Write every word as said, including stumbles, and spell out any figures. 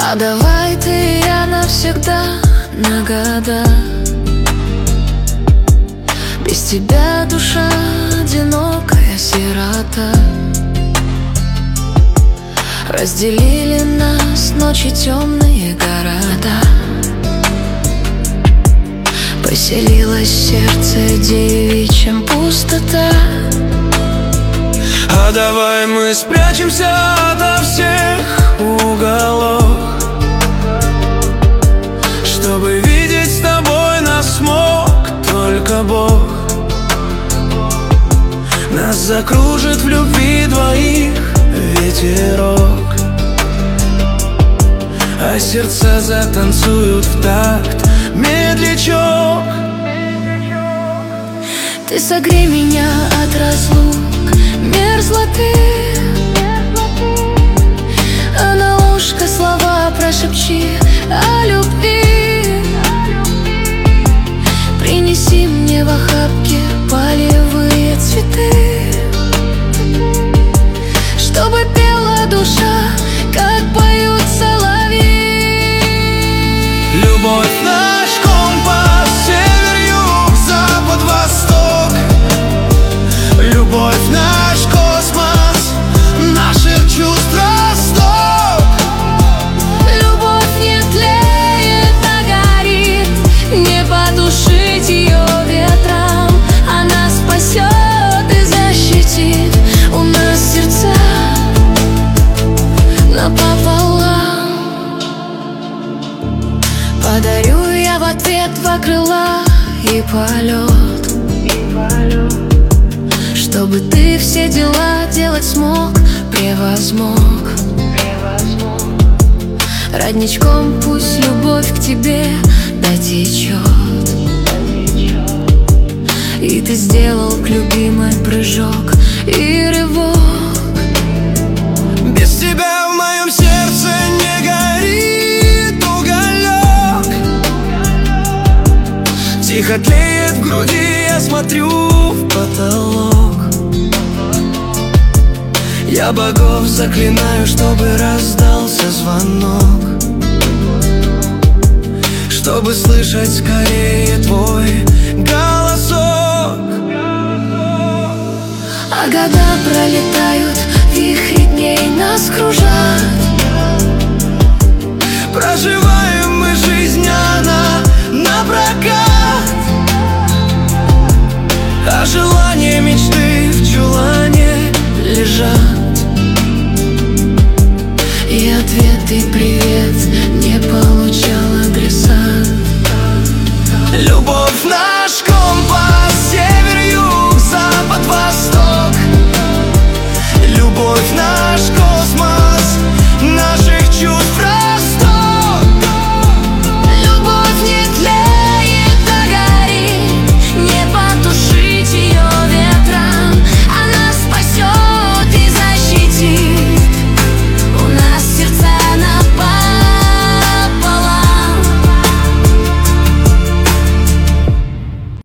А давай ты и я навсегда, на года. Без тебя душа одинокая сирота. Разделили нас ночи темные города. Поселилась в сердце девичьем пустота. А давай мы спрячемся ото всех уголов, чтобы видеть с тобой нас мог только Бог. Нас закружит в любви двоих ветерок, а сердца затанцуют в такт медлячок. Ты согрей меня от разлук, мерзлоты, а на ушко слова прошепчи о любви. Принеси мне в охапке полевые цветы, чтобы пела душа, как поют соловьи. Любовь наш компас, север-юг, запад-восток. Любовь наш космос, наших чувств росток. Любовь не тлеет, а горит, не потушить ее ветром. Она спасет и защитит. У нас сердца напополам. Подарю я в ответ два крыла и полет, чтобы ты все дела делать смог, превозмог. Родничком пусть любовь к тебе дотечет, и ты сделал к любимой прыжок и рывок. Без тебя в моем сердце не горит уголек. Тихо тлеет в груди, я смотрю в потолок. Я богов заклинаю, чтобы раздался звонок, чтобы слышать скорее твой голосок. А года пролетают, вихри дней нас кружат. Проживаем мы жизнь, она напрокат. А желания, мечты в чулане лежат. И ответ, и привет не получал адресат. Любовь на